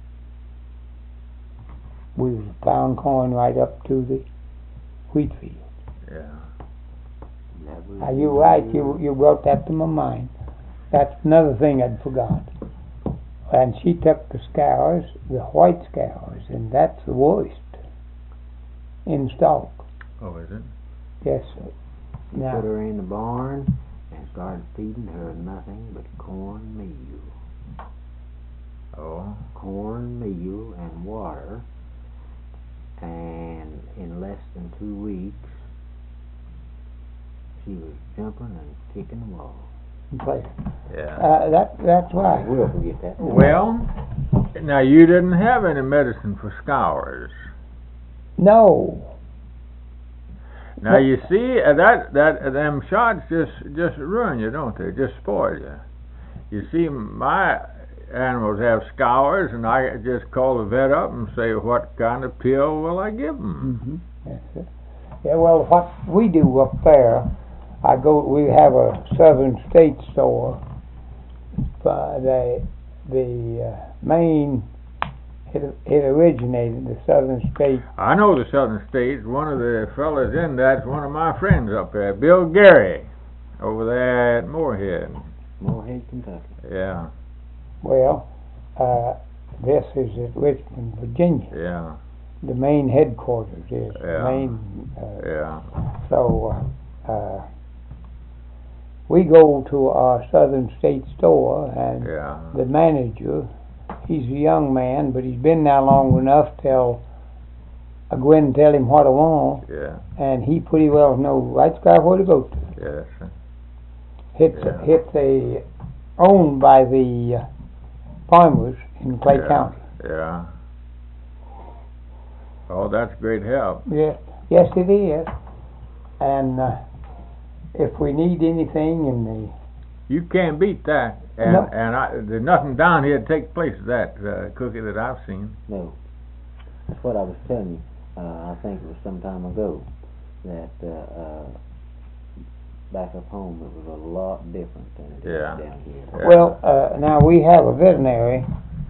We was plowing corn right up to the wheat field. Yeah. That was Now the you're right, year- you you brought that to my mind. That's another thing I'd forgot. And she took the scours, the white scours, and that's the worst in stock. Oh, is it? Yes, sir. You Now- put her in the barn and started feeding her nothing but cornmeal. Oh. Cornmeal and water, and in less than two weeks she was jumping and kicking the wall. Play. Yeah. Uh, that that's right. We'll forget that. Well, now you didn't have any medicine for scours. No. Now you see uh, that that uh, them shots just just ruin you, don't they? Just spoil you. You see, my animals have scours, and I just call the vet up and say, what kind of pill will I give them? Mm-hmm. Yes, sir. Yeah. Well, what we do up there, I go. We have a Southern States store. Uh, the the uh, main it it originated the Southern States. I know the Southern States. One of the fellas in that's one of my friends up there, Bill Gary, over there at Moorhead. Moorhead, Kentucky. Yeah. Well, uh, this is at Richmond, Virginia. Yeah. The main headquarters is Yeah. main. Uh, Yeah. So uh, uh, we go to our Southern State store, and Yeah. the manager, he's a young man, but he's been there long enough till I go in and tell him what I want, Yeah. and he pretty well knows right square where to go to. Yes. It's Yeah. it's a owned by the uh, farmers in Clay Yeah. County. Yeah. Oh, that's great help. Yes, yes, it is. And uh, if we need anything in the You can't beat that. And No. and I, there's nothing down here to take place of that uh, cookie that I've seen. No. That's what I was telling you. Uh, I think it was some time ago that uh, uh, back up home, it was a lot different than it is Yeah. down here. Yeah. Well, uh, now we have a veterinary,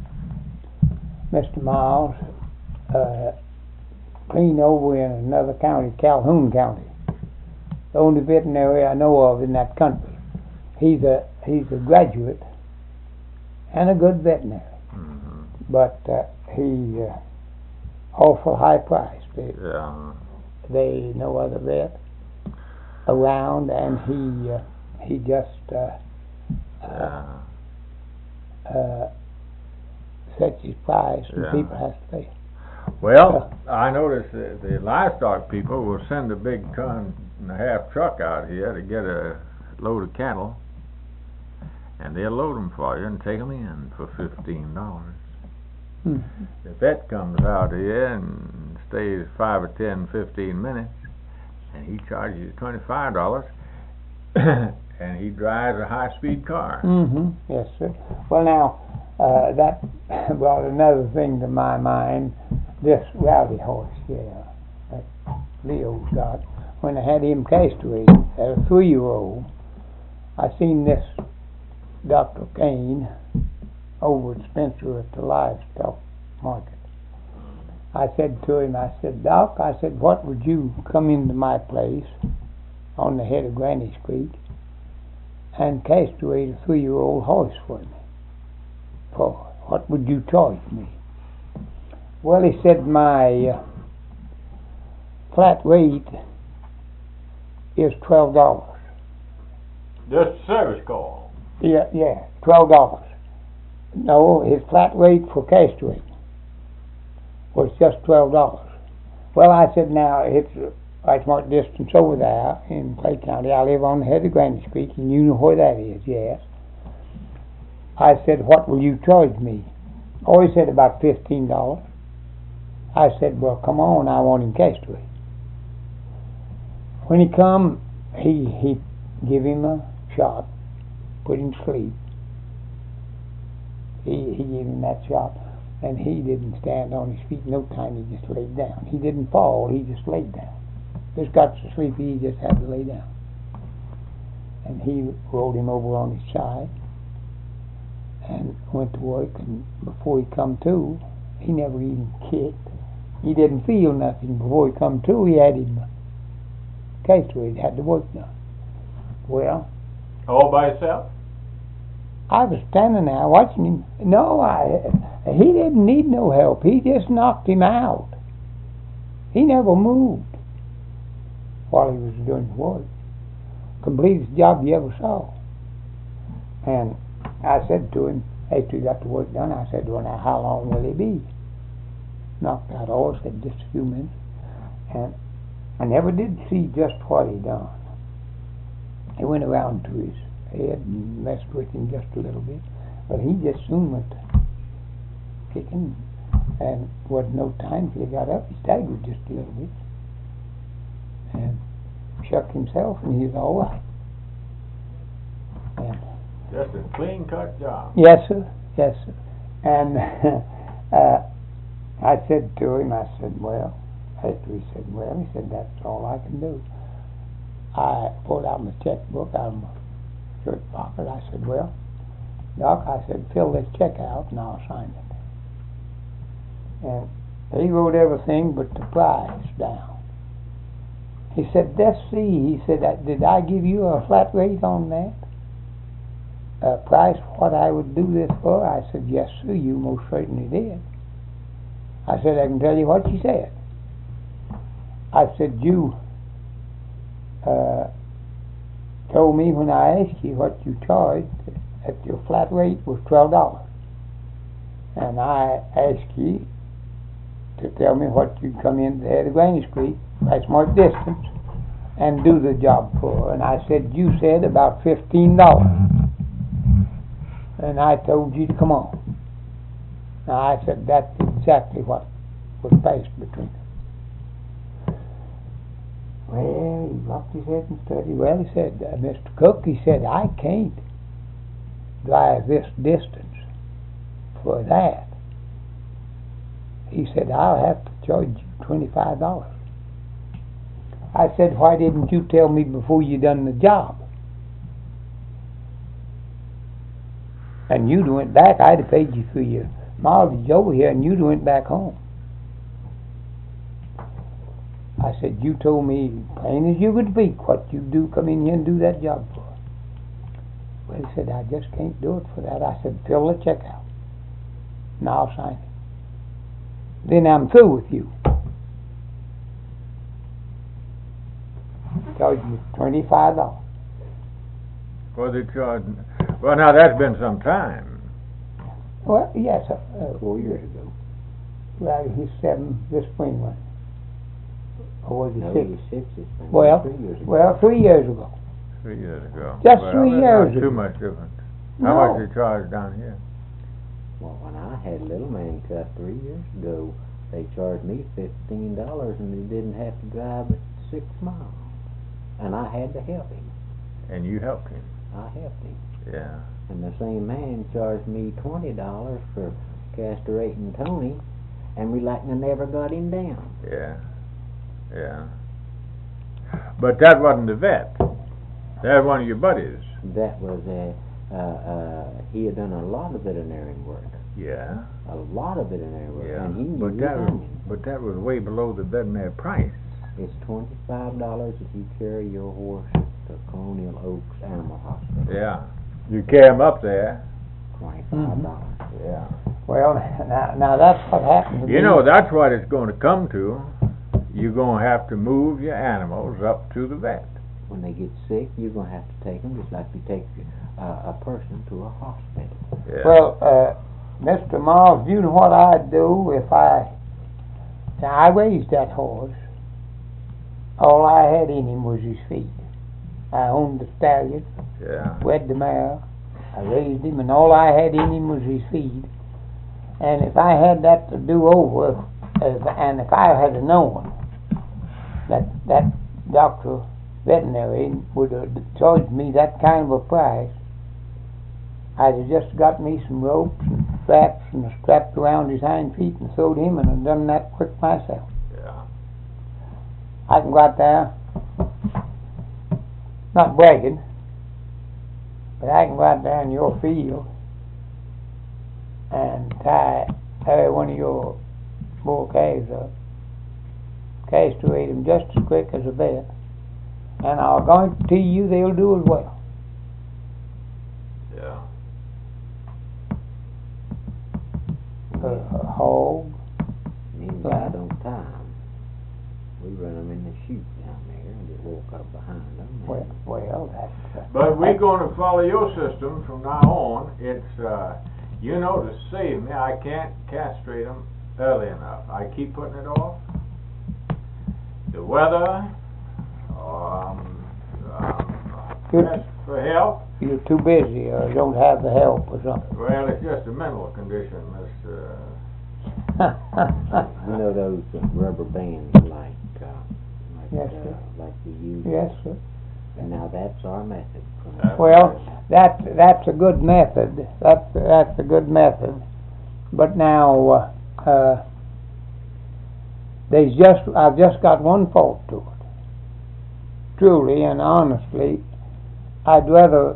Mister Miles, uh, clean over in another county, Calhoun County. The only veterinary I know of in that country. He's a he's a graduate and a good veterinary, Mhm. but uh, he uh, awful high price. They, Yeah. they no other vet around, and he uh, he just uh, Yeah. uh, sets his price, and Yeah. people have to pay. Well, I noticed that the livestock people will send a big ton and a half truck out here to get a load of cattle, and they'll load them for you and take them in for fifteen dollars. Hmm. The vet comes out here and stays five or ten, fifteen minutes, and he charges you twenty-five dollars, and he drives a high-speed car. Mm-hmm. Yes, sir. Well, now uh, that brought another thing to my mind. This rowdy horse here that Leo's got. When I had him castrated as a three-year-old, I seen this Doctor Kane over at Spencer at the livestock market. I said to him, I said, Doc, I said, what would you come into my place on the head of Granny Street and castrate a three-year-old horse for me? For what would you charge me? Well, he said, my uh, flat rate is twelve dollars. Just a service call. Yeah, yeah, twelve dollars. No, his flat rate for castrating was just twelve dollars. Well, I said, now, it's a right smart distance over there in Clay County. I live on the head of Granny Street, and you know where that is, yes. I said, what will you charge me? Oh, he said, about fifteen dollars. I said, well, come on, I want him castrated. When he come, he, he give him a shot, put him to sleep. He, he gave him that shot, and he didn't stand on his feet no time. He just laid down. He didn't fall. He just laid down. Just got so sleepy, he just had to lay down. And he rolled him over on his side and went to work. And before he come to, he never even kicked. He didn't feel nothing. Before he come to, he had him castrated. Had the work done. Well, All by itself? I was standing there watching him. No, I. He didn't need no help. He just knocked him out. He never moved while he was doing the work. Completest job you ever saw. And I said to him, after he got the work done, I said, well, now, how long will he be? Knocked out all, said just a few minutes. And I never did see just what he done. He went around to his head and messed with him just a little bit. But he just soon went kicking, and wasn't no time till he got up. He staggered just a little bit and shook himself, and he was all right. And Just a clean-cut job. yes, sir. Yes, sir. And uh, I said to him, I said, well, after he said, well, he said, that's all I can do. I pulled out my checkbook out of my shirt pocket. I said, well, Doc, I said, fill this check out and I'll sign it. And he wrote everything but the price down. He said, let's see. He said, did I give you a flat rate on that? A price what I would do this for? I said, yes, sir, you most certainly did. I said, I can tell you what you said. I said, you uh, told me when I asked you what you charged that your flat rate was twelve dollars. And I asked you to tell me what you'd come in to the head of Granny Street, right smart distance, and do the job for. And I said, you said about fifteen dollars. And I told you to come on. Now I said, that's exactly what was passed between us. Well, he rocked his head and studied. Well, he said, uh, Mister Cook, he said, I can't drive this distance for that. He said, I'll have to charge you twenty-five dollars. I said, why didn't you tell me before you done the job? And you'd went back, I'd have paid you for your mileage over here, and you'd went back home. I said, you told me plain as you could speak what you do, come in here and do that job for. Well, he said, I just can't do it for that. I said, fill the check out, and I'll sign it. Then I'm through with you. Charge you twenty-five dollars. What they charge? Well, now that's been some time. Well, yes, uh, uh, Four years ago. well, he's seven this spring, was or was he No, six? he was six this spring. Well, Three years ago. well, three years ago. Three years ago. Just well, three that's years not ago. too much difference. No. How much they charge down here? Well, when I had Little Man cut three years ago, they charged me fifteen dollars, and he didn't have to drive but six miles, and I had to help him. And you helped him. I helped him, Yeah. and the same man charged me twenty dollars for castrating Tony, and we like to never got him down. Yeah. Yeah. But that wasn't the vet. That was one of your buddies. That was a uh, uh, he had done a lot of veterinary work, Yeah. a lot of veterinary work, Yeah. and he knew But his that was, onions. but that was way below the veterinary price. It's twenty-five dollars if you carry your horse to Colonial Oaks Animal Hospital. Yeah. You carry them up there. Twenty-five dollars. Yeah. Well, now, now that's what happened to me. You know, that's what it's going to come to. You're going to have to move your animals up to the vet. When they get sick, you're going to have to take them just like you take uh, a person to a hospital. Yeah. Well, uh, Mister Miles, you know what I'd do if I... Now, I raised that horse. All I had in him was his feet. I owned the stallion, Yeah. wed the mare. I raised him, and all I had in him was his feed. And if I had that to do over, if, and if I had known that that doctor, veterinary, would have charged me that kind of a price, I'd have just got me some ropes and straps and strapped around his hind feet and sewed him, and have done that quick myself. Yeah. I can go out there, not bragging, but I can go out there in your field and tie every one of your bull calves up, castrate them just as quick as a vet, and I'll guarantee you they'll do as well. Yeah. A, a hog. Me and God don't tie 'em. We run them in the chute down there and just walk up behind them. Well, well, that's... Uh, But we're going to follow your system from now on. It's, uh, you know, to save me, I can't castrate them early enough. I keep putting it off. The weather, um, um, Good. rest for health. you're too busy or don't have the help or something. Well, it's just a mental condition, Mister You know those uh, rubber bands like, uh, like, Yes, uh, sir. like you use? Yes, sir. And now that's our method. Uh, Well, that that's a good method. That's that's a good method. But now, uh, uh, there's just I've just got one fault to it. Truly and honestly, I'd rather,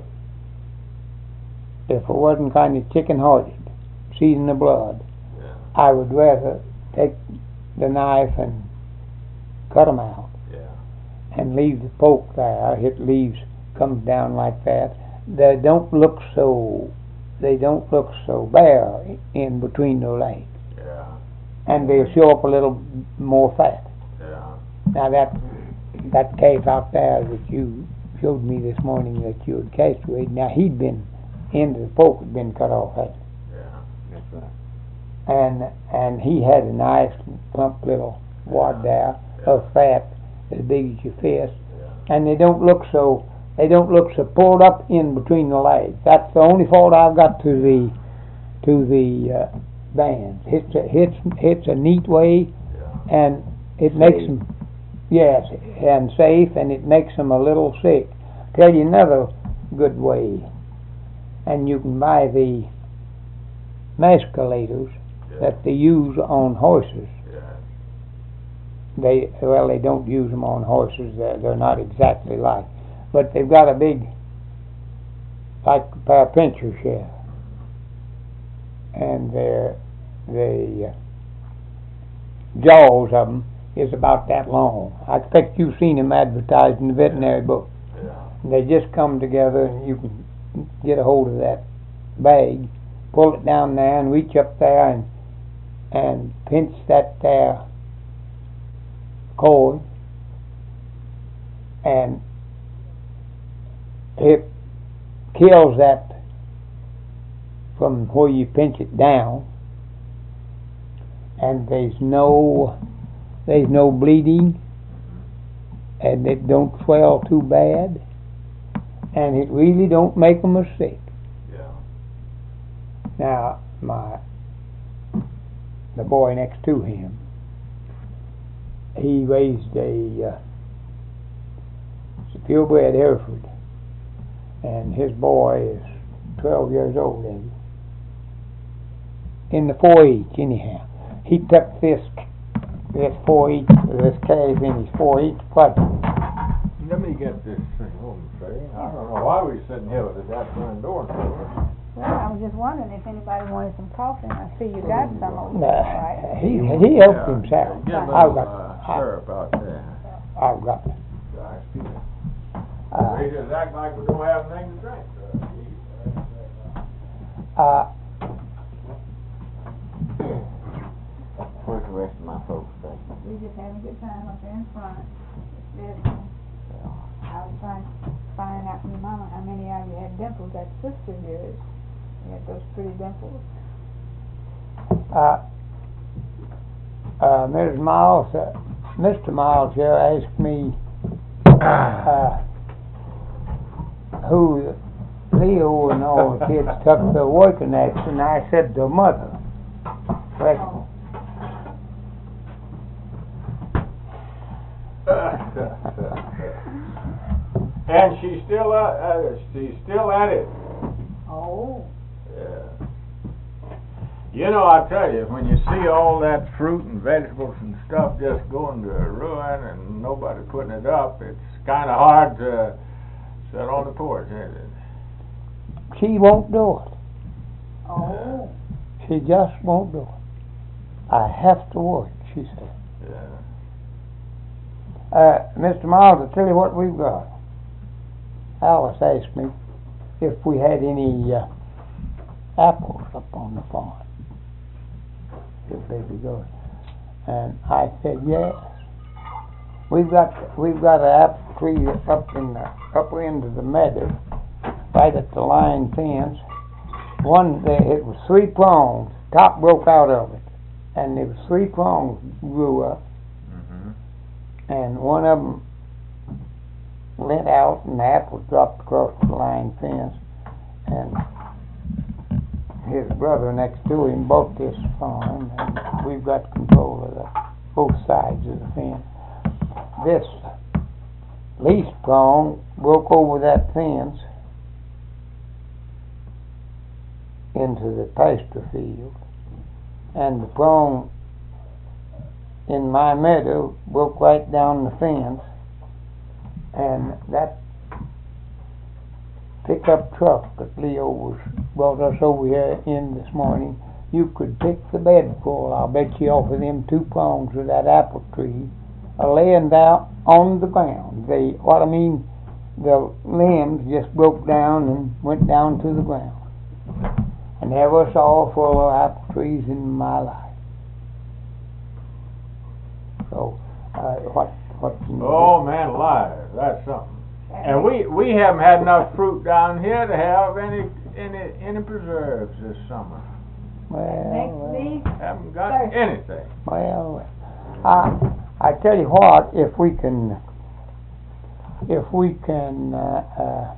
if it wasn't kind of chicken-hearted, season the blood, Yeah. I would rather take the knife and cut 'em out Yeah. and leave the poke there. It leaves comes down like that. They don't look so. They don't look so bare in between the legs, Yeah. and they show up a little more fat. Yeah. Now that that calf out there that you showed me this morning that you had castrated. Now he'd been end of the poke had been cut off, hadn't Yeah. That's right. it? and and he had a nice plump little wad there of fat as big as your fist, Yeah. and they don't look so. They don't look so pulled up in between the legs. That's the only fault I've got to the to the uh, bands. It's a it's it's a neat way, Yeah. and it makes Safe. them yes, and safe, and it makes them a little sick. Tell you another good way, and you can buy the masculators Yeah. that they use on horses, Yeah. they, well, they don't use them on horses. They're, they're not exactly like, but they've got a big, like a pair of pincers here, and they're the uh, jaws of them is about that long. I expect you've seen them advertised in the veterinary book. Yeah. And they just come together, and you can get a hold of that bag, pull it down there, and reach up there and and pinch that there cord, and it kills that from where you pinch it down, and there's no there's no bleeding, and it don't swell too bad, and it really don't make them as sick. Yeah. Now, my the boy next to him, he raised a uh, it's a purebred Hereford, and his boy is twelve years old, ain't he? In the four H, anyhow. He took this this four H, this calf in his four H project. Let me get this thing home, say. I don't know why we're sitting here with this front door closed. Well, I was just wondering if anybody wanted some coffee, and I see you got some over there, Uh, right? he he helped himself. Get a I've little got uh, syrup out there. I've got I see that. uh, They just act like we don't have anything to drink. uh, Where's the rest of my folks stay? We just had a good time up there in front. It's beautiful. I was trying to find out from your mama how many of you had dimples. That sister of yours, you had those pretty dimples. uh, uh, Missus Miles, uh, Mister Miles here asked me uh, who Leo and all the kids took the working next, and I said the mother. Well, And she's still uh, uh, she's still at it. Oh. Yeah. You know, I tell you, when you see all that fruit and vegetables and stuff just going to ruin and nobody putting it up, it's kind of hard to sit on the porch, isn't it? she won't do it. Oh. She just won't do it. I have to work, she said. Yeah. Uh, Mister Miles, I'll tell you what we've got. Alice asked me if we had any uh, apples up on the farm. If they be good. And I said yes. We've got we've got an apple tree up in the upper end of the meadow, right at the line fence. One there, it was three prongs. Top broke out of it, and there was three prongs grew up, Mm-hmm. and one of them went out, and the apple dropped across the line fence, and his brother next to him bought this farm, and we've got control of the, both sides of the fence. This least prong broke over that fence into the pasture field, and the prong in my meadow broke right down the fence, and that pickup truck that Leo was brought us over here in this morning, you could pick the bed full, I'll bet you, off of them two prongs of that apple tree are laying down on the ground. They, what I mean, the limbs just broke down and went down to the ground. I never saw full of apple trees in my life. So, uh, what, what? can you Oh man, alive, that's something. And we we haven't had enough fruit down here to have any any any preserves this summer. do? Well, Next well, week, Haven't got Thursday. anything. well, I I tell you what, if we can, if we can, uh, uh,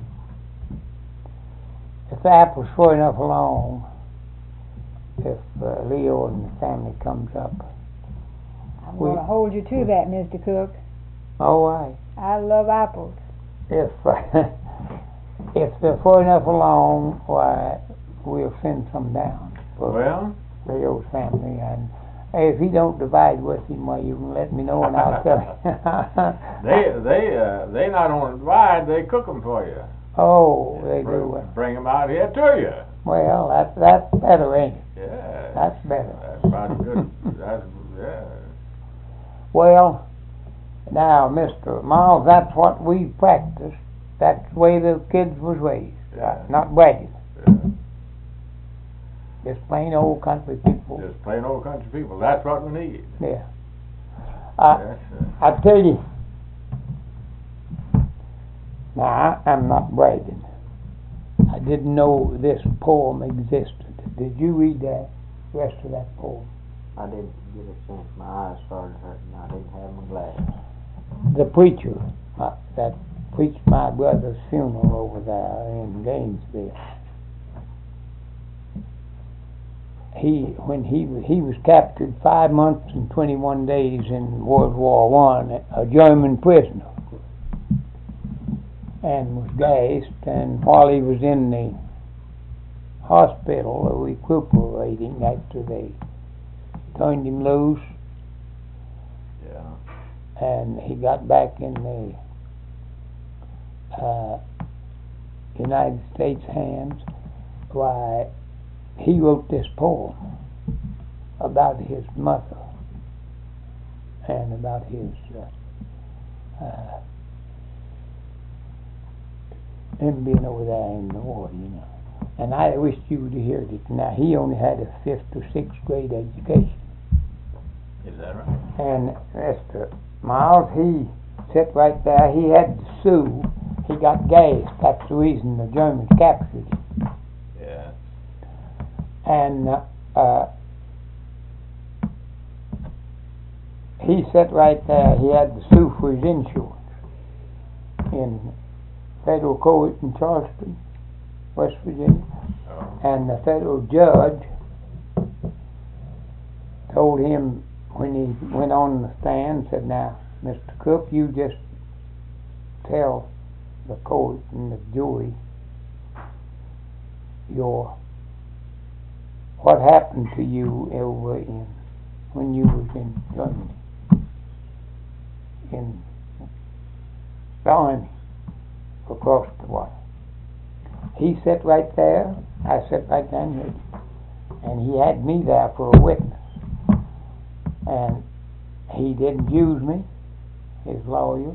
if the apple's far enough along, if uh, Leo and the family comes up, I'm we- going to hold you to that, Mister Cook. all right. I love apples. If uh, if they're far enough along, why we'll send some down for Well, Leo's family, and Hey, if he don't divide with him, well, you can let me know and I'll tell him. They, they, uh, they not only divide, they cook them for you. Oh, they bring, do. Bring them out here to you. Well, that's, that's better, ain't it? Yeah. That's better. That's about good, that's, yeah. Well, now, Mister Miles, that's what we practiced. That's the way the kids was raised. Yeah. Not bragging. Yeah. Just plain old country people. Just plain old country people. That's what we need. Yeah. Uh, That's, uh, I tell you, now, I, I'm not bragging. I didn't know this poem existed. Did you read that, rest of that poem? I didn't get a sense. My eyes started hurting. I didn't have my glasses. The preacher uh, that preached my brother's funeral over there in Gainesville, he when he he was captured five months and twenty-one days in World War One, a German prisoner, and was gassed. And while he was in the hospital recuperating after they turned him loose, yeah. and he got back in the uh, United States hands, why, he wrote this poem about his mother and about his uh, uh, him being over there in the war, you know. And I wished you would have heard it. Now, he only had a fifth or sixth grade education. Is that right? And Mister Miles, he sat right there. He had to sue. He got gassed. That's the reason the Germans captured him. Yeah. And uh, uh, he sat right there. He had to sue for his insurance in federal court in Charleston, West Virginia. Oh. And the federal judge told him when he went on the stand, said, "Now, Mister Cook, you just tell the court and the jury your what happened to you over in when you was in Germany, in the army across the water." He sat right there. I sat right there and heard him. And he had me there for a witness. And he didn't use me, his lawyer,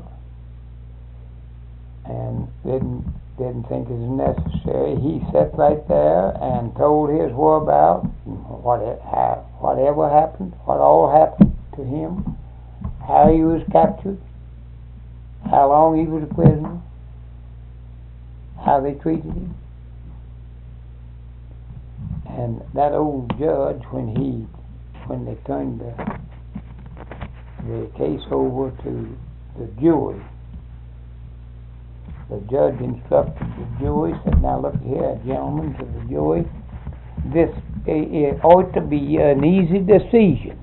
and didn't didn't think it was necessary. He sat right there and told his whereabouts, what it ha- whatever happened, what all happened to him, how he was captured, how long he was a prisoner, how they treated him. And that old judge, when he when they turned the, the case over to the jury, the judge instructed the jury, said, "Now look here, gentlemen," to the jury, "this it ought to be an easy decision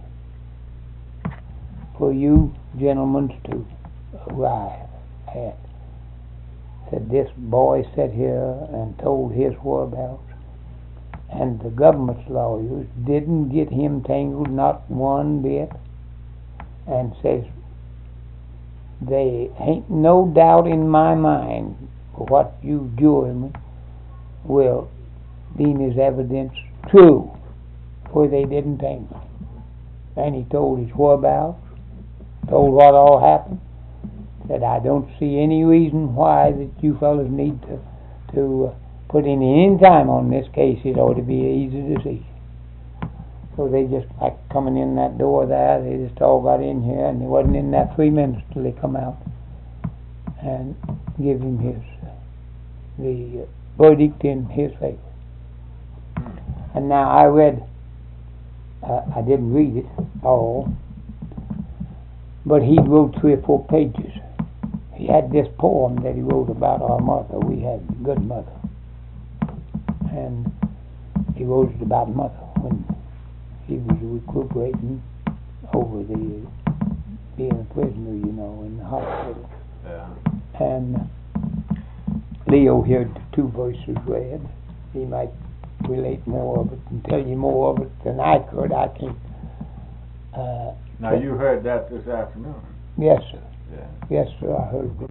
for you gentlemen to arrive at." Said, "This boy sat here and told his whereabouts, and the government's lawyers didn't get him tangled, not one bit, and says, they ain't no doubt in my mind what you jurymen will deem his evidence true, for they didn't tangle him." And he told his whereabouts, told what all happened, said, "I don't see any reason why that you fellas need to to uh, put in any time on this case. It ought to be an easy decision." So they just, like coming in that door there, they just all got in here, and they wasn't in that three minutes till they come out and give him his uh, the uh, verdict in his favor. And now I read, uh, I didn't read it all, but he wrote three or four pages. He had this poem that he wrote about our mother. We had a good mother, and he wrote it about mother when he was recuperating over the being a prisoner, you know, in the hospital. Yeah. And Leo heard the two verses read. He might relate more of it and tell you more of it than I could. I can't Uh, Now, you heard that this afternoon? yes, sir. Yeah. Yes, sir, I heard it this